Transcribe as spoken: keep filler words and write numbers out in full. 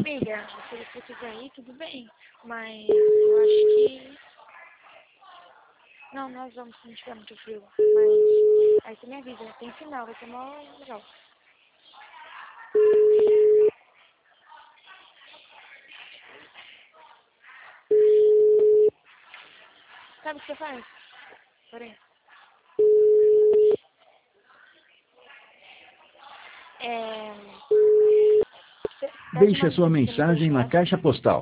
amiga, se você quiser ir, tudo bem. Mas eu acho que... Não, nós vamos se não tiver muito frio. Mas aí você me avisa, tem final, vai ser mó legal. Sabe o que você faz? Porém. É... Pede Deixe a uma sua pizza no seu mensagem na chefe. caixa postal.